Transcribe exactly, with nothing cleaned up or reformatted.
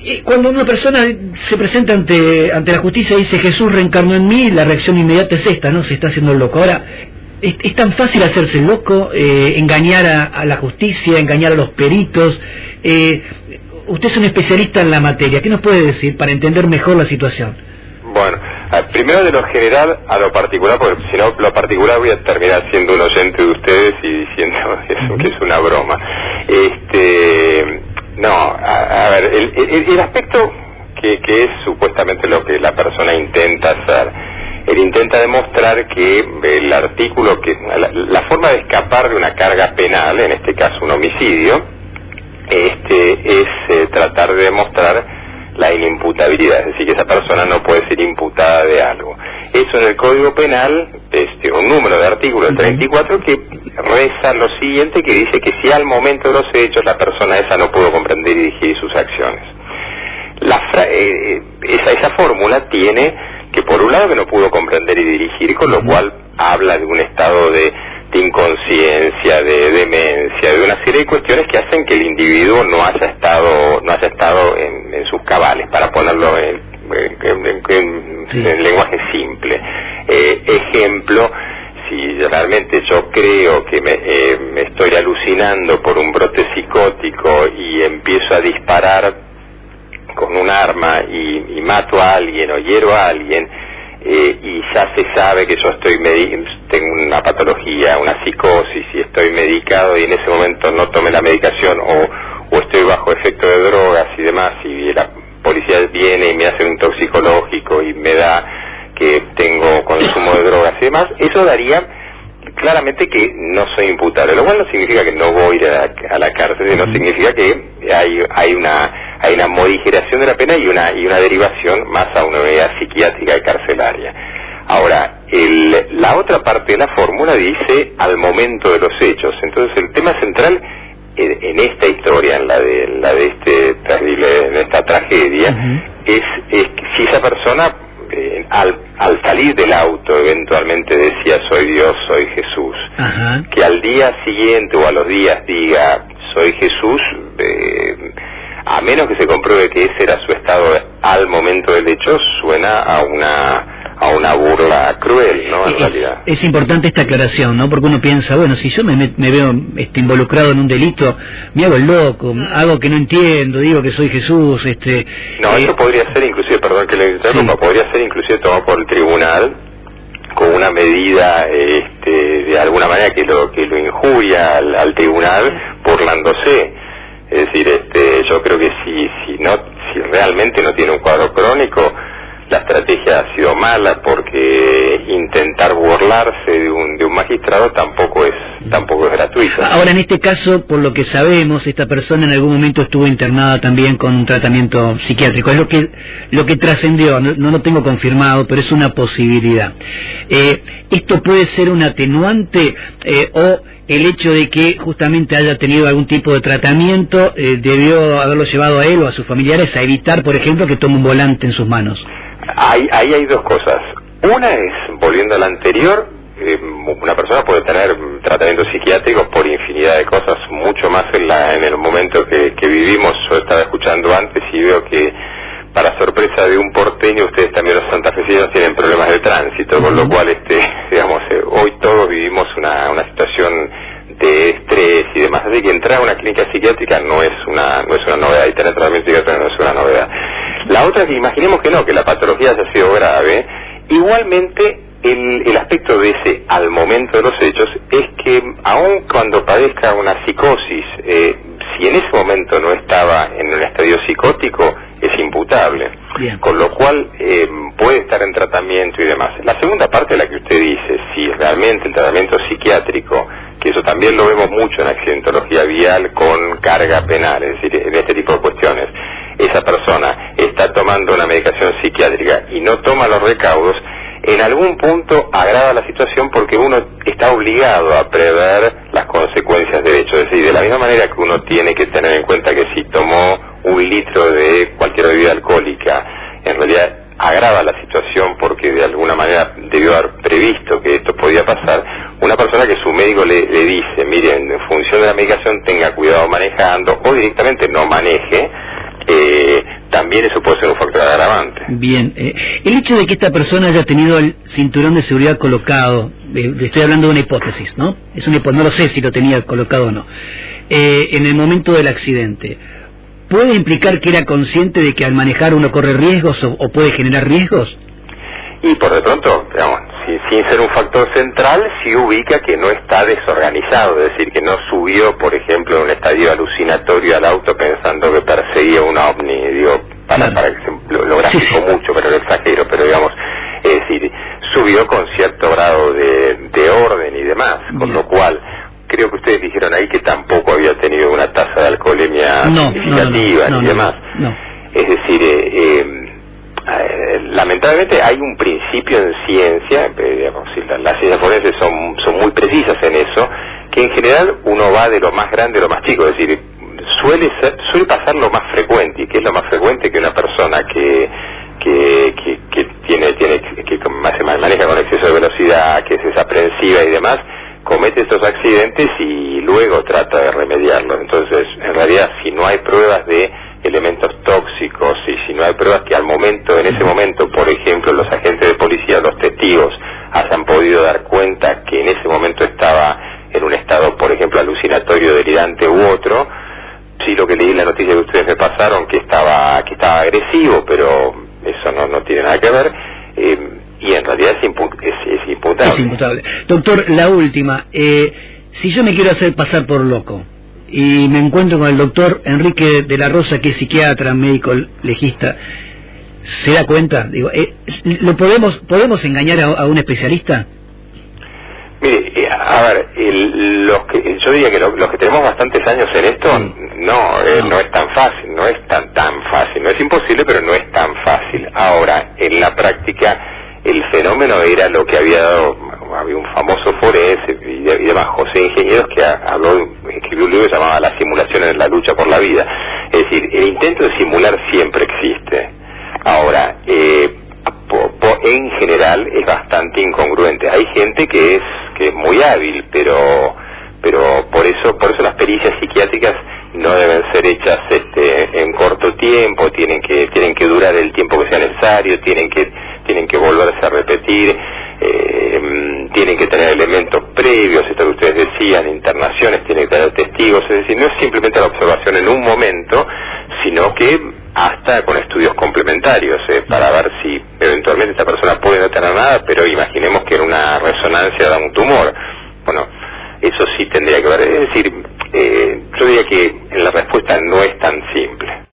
Cuando una persona se presenta ante ante la justicia y dice Jesús reencarnó en mí, la reacción inmediata es esta, ¿no? Se está haciendo el loco. Ahora, es, es tan fácil hacerse el loco, eh, engañar a, a la justicia, engañar a los peritos. Eh, usted es un especialista en la materia, ¿qué nos puede decir para entender mejor la situación? Bueno, primero de lo general a lo particular, porque si no, lo particular voy a terminar siendo un oyente de ustedes y diciendo eso, que es una broma. Este, no, a, a ver, el, el, el aspecto que, que es supuestamente lo que la persona intenta hacer, él intenta demostrar que el artículo, que la, la forma de escapar de una carga penal, en este caso un homicidio, este, es eh, tratar de demostrar la inimputabilidad, es decir, que esa persona no puede ser imputada de algo. Eso en el Código Penal, este, un número de artículo, el treinta y cuatro, que reza lo siguiente, que dice que si al momento de los hechos la persona esa no pudo comprender y dirigir sus acciones. La fra eh, esa, esa fórmula tiene que, por un lado, que no pudo comprender y dirigir, con lo cual habla de un estado de, de inconsciencia, de demencia, de una serie de cuestiones que hacen que el individuo no haya estado, no haya estado en, en sus cabales, para ponerlo en, en, en, en, sí. en lenguaje simple. Eh, ejemplo, si realmente yo creo que me, eh, me estoy alucinando por un brote psicótico y empiezo a disparar con un arma y, y mato a alguien o hiero a alguien, eh, y ya se sabe que yo estoy tengo una patología, una psicosis, y estoy medicado y en ese momento no tomé la medicación o, o estoy bajo efecto de drogas y demás, y la policía viene y me hace un toxicológico y me da que tengo consumo de drogas y demás, eso daría claramente que no soy imputable, lo cual no significa que no voy a la, a la cárcel, sino significa que hay, hay una hay una morigeración de la pena y una y una derivación más a una unidad psiquiátrica y carcelaria. Ahora, el, la otra parte de la fórmula dice al momento de los hechos. Entonces, el tema central en, en esta historia, en la de la de este terrible, en esta tragedia, uh-huh. es, es que si esa persona eh, al, al salir del auto eventualmente decía soy Dios, soy Jesús, uh-huh. que al día siguiente o a los días diga soy Jesús, eh, a menos que se compruebe que ese era su estado al momento del hecho, suena a una a una burla cruel, ¿no? En es, realidad. Es importante esta aclaración, ¿no? Porque uno piensa, bueno, si yo me, me veo este, involucrado en un delito, me hago el loco, hago que no entiendo, digo que soy Jesús, este... No, eh, eso podría ser inclusive, perdón que le interrumpa, sí. podría ser inclusive tomado por el tribunal con una medida, este, de alguna manera que lo que lo injuria al, al tribunal, burlándose. Es decir, este, yo creo que si, si no, si realmente no tiene un cuadro crónico, la estrategia ha sido mala, porque intentar burlarse de un de un magistrado tampoco es tampoco es gratuito. Ahora, en este caso, por lo que sabemos, esta persona en algún momento estuvo internada también con un tratamiento psiquiátrico. Es lo que lo que trascendió, no, no lo tengo confirmado, pero es una posibilidad. Eh, ¿Esto puede ser un atenuante eh, o el hecho de que justamente haya tenido algún tipo de tratamiento eh, debió haberlo llevado a él o a sus familiares a evitar, por ejemplo, que tome un volante en sus manos? Ahí, ahí hay dos cosas. Una es, volviendo a la anterior, eh, una persona puede tener tratamientos psiquiátricos por infinidad de cosas, mucho más en, la, en el momento que, que vivimos. Yo estaba escuchando antes y veo que, para sorpresa de un porteño, ustedes también los santafesinos tienen problemas de tránsito, con lo cual, este, digamos, eh, hoy todos vivimos una, una situación de estrés y demás, así que entrar a una clínica psiquiátrica no es una no es una novedad, y tener tratamiento psiquiátrico no es una novedad. La otra es que imaginemos que no, que la patología haya sido grave, igualmente el, el aspecto de ese al momento de los hechos es que aun cuando padezca una psicosis, eh, si en ese momento no estaba en un estadio psicótico, es imputable. Bien. Con lo cual eh, puede estar en tratamiento y demás. La segunda parte, la que usted dice, si realmente el tratamiento psiquiátrico, que eso también lo vemos mucho en accidentología vial con carga penal, es decir, en este tipo de cuestiones, esa persona está tomando una medicación psiquiátrica y no toma los recaudos, en algún punto agrava la situación, porque uno está obligado a prever las consecuencias del hecho. Es decir, de la misma manera que uno tiene que tener en cuenta que si tomó un litro de cualquier bebida alcohólica, en realidad agrava la situación porque de alguna manera debió haber previsto que esto podía pasar. Una persona que su médico le, le dice, miren, en función de la medicación tenga cuidado manejando, o directamente no maneje, eh, también eso puede ser un factor agravante. Bien, eh, el hecho de que esta persona haya tenido el cinturón de seguridad colocado, eh, estoy hablando de una hipótesis, ¿no? Es una hipótesis, no lo sé si lo tenía colocado o no, eh, en el momento del accidente, ¿puede implicar que era consciente de que al manejar uno corre riesgos o, o puede generar riesgos? Y por de pronto, digamos, sin, sin ser un factor central, sí ubica que no está desorganizado, es decir, que no subió, por ejemplo, en un estadio alucinatorio al auto pensando que perseguía un ovni, digo, para, claro. para que se, lo, lo gráfico sí, sí. mucho, pero lo exagero, pero digamos, es decir, subió con cierto grado de, de orden y demás, con Bien. lo cual, creo que ustedes dijeron ahí que tampoco había tenido una tasa de alcoholemia no, significativa no, no, no, ni no, demás. No, no. Es decir, eh, eh, Eh, lamentablemente hay un principio en ciencia, eh, digamos, si la, las ciencias forenses son, son muy precisas en eso, que en general uno va de lo más grande a lo más chico, es decir, suele ser, suele pasar lo más frecuente, y que es lo más frecuente que una persona que que, que, que tiene, tiene que maneja con exceso de velocidad, que es desaprensiva y demás, comete estos accidentes y luego trata de remediarlos. Entonces, en realidad, si no hay pruebas de elementos tóxicos y si no hay pruebas que al momento, en ese momento, por ejemplo, los agentes de policía, los testigos, hayan podido dar cuenta que en ese momento estaba en un estado, por ejemplo, alucinatorio, delirante u otro, sí, lo que leí en la noticia que ustedes me pasaron, que estaba que estaba agresivo, pero eso no, no tiene nada que ver, eh, y en realidad es, impu es, es imputable. Es imputable. Doctor, la última, eh, si yo me quiero hacer pasar por loco, y me encuentro con el doctor Enrique de la Rosa, que es psiquiatra, médico legista, ¿se da cuenta? Digo, eh, ¿lo podemos podemos engañar a, a un especialista? Mire, eh, a ver, el, los que, yo diría que lo, los que tenemos bastantes años en esto, sí. no, eh, no, no es tan fácil, no es tan tan fácil, no es imposible, pero no es tan fácil. Ahora, en la práctica, el fenómeno era lo que había dado, había un famoso forense y, y demás, José Ingenieros, que habló, escribió un libro que llamaba La simulación en la lucha por la vida. Es decir, el intento de simular siempre existe. Ahora, eh, po, po, en general es bastante incongruente. Hay gente que es que es muy hábil, pero pero por eso por eso las pericias psiquiátricas no deben ser hechas este en corto tiempo, tienen que tienen que durar el tiempo que sea necesario, tienen que tienen que volverse a repetir, eh, tienen que tener elementos previos, esto que ustedes decían, internaciones, tienen que tener testigos, es decir, no es simplemente la observación en un momento, sino que hasta con estudios complementarios, eh, para ver si eventualmente esta persona puede no tener nada, pero imaginemos que en una resonancia da un tumor. Bueno, eso sí tendría que ver, es decir, eh, yo diría que la respuesta no es tan simple.